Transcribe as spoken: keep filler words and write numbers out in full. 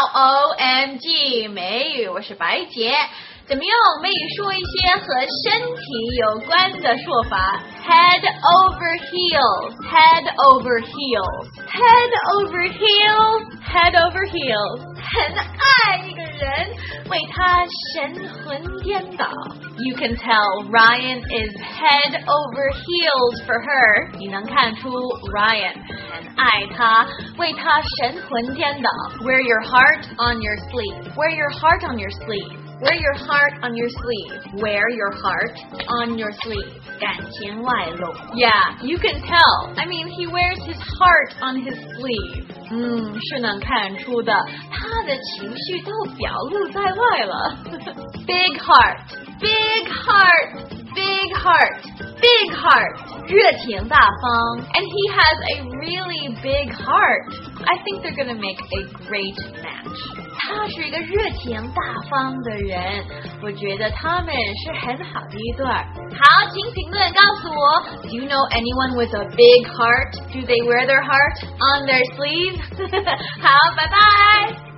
O M G 美语，我是白洁。怎么用美语说一些和身体有关的说法 ？Head over heels, head over heels, head over heels, head over heels。很爱一个人，为他神魂颠倒。You can tell Ryan is head over heels for her。你能看出 Ryan 很爱他，为他神魂颠倒。Wear your heart on your sleeve. Wear your heart on your sleeve.Wear your heart on your sleeve. Wear your heart on your sleeve. 感情外露 Yeah, you can tell. I mean, he wears his heart on his sleeve. 嗯，是能看出的，他的情绪都表露在外了。Big heart, big heart, big heart, big heart. 热情大方 And he has a really big heart. I think they're gonna make a great match. 他是一个热情大方的人，我觉得他们是很好的一对。好，请评论告诉我 Do you know anyone with a big heart? Do they wear their heart on their sleeve? 好，拜拜。